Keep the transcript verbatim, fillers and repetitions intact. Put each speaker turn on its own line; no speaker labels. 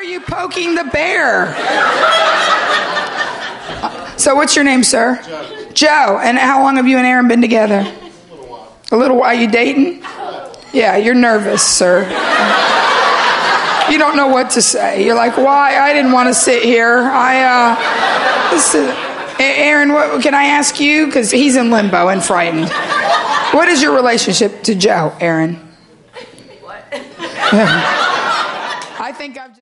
you poking the bear? So what's your name, sir?
Joe.
Joe. And how long have you and Aaron been together?
A little while.
A little while. You dating? Yeah, you're nervous, sir. You don't know what to say. You're like, why? I didn't want to sit here. I, uh, this is, Aaron, what, can I ask you? Because he's in limbo and frightened. What is your relationship to Joe, Aaron?
What?
I think I've